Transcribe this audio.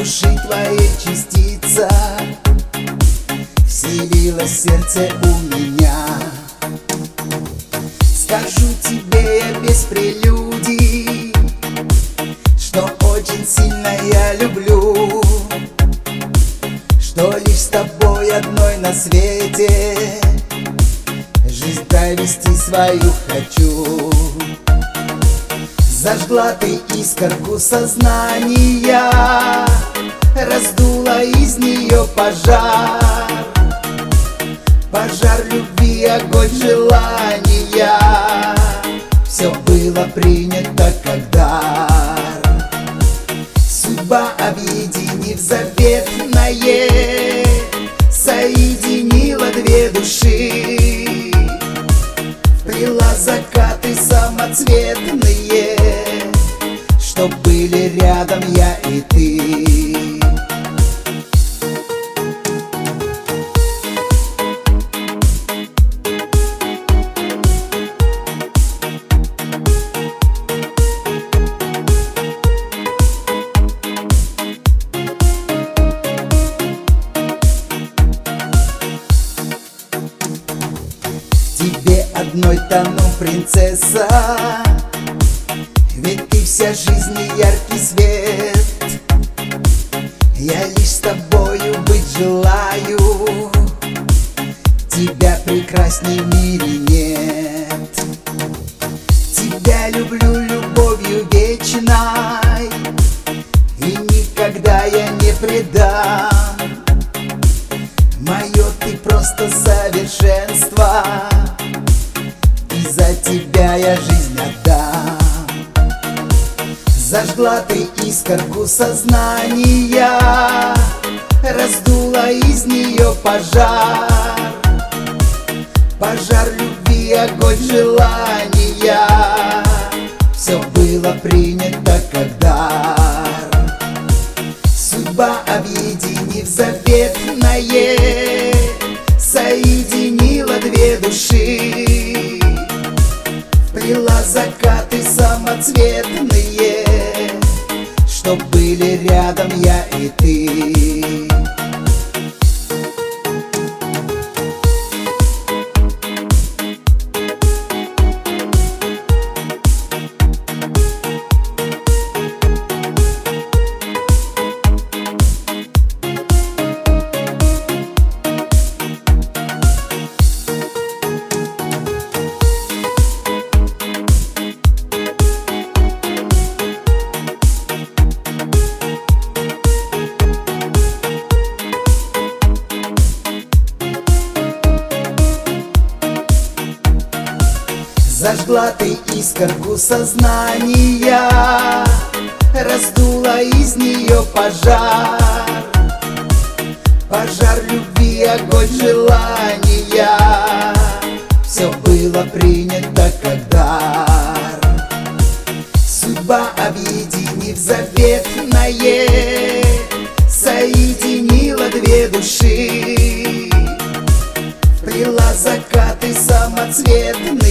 души твоей частица вселилась в сердце у меня. Скажу тебе я без прелюдий, что очень сильно я люблю, что лишь с тобой одной на свете жизнь провести свою хочу. Зажгла ты искорку сознания, раздула из нее пожар, пожар любви, огонь желания. Все было принято как дар. Судьба, объединив заветное, соединила две души, вплела закаты самоцветные, чтоб были рядом я и ты. Тебе одной тону, принцесса, ведь ты вся жизнь и яркий свет. Я лишь с тобою быть желаю, тебя прекрасней в мире нет. Тебя люблю любовью вечной, и никогда я не предам. Мое ты просто совершенство, и за тебя я жизнь отдам. Зажгла ты искорку сознания, раздула из нее пожар, пожар любви, огонь желания. Все было принято как дар. Судьба, объединив заветное, соединила две души, вплела закаты самоцветные, чтоб были рядом я и ты. Зажгла ты искорку сознания, раздула из нее пожар, пожар любви, огонь желания. Все было принято как дар. Судьба, объединив заветное, соединила две души, вплела закаты самоцветные,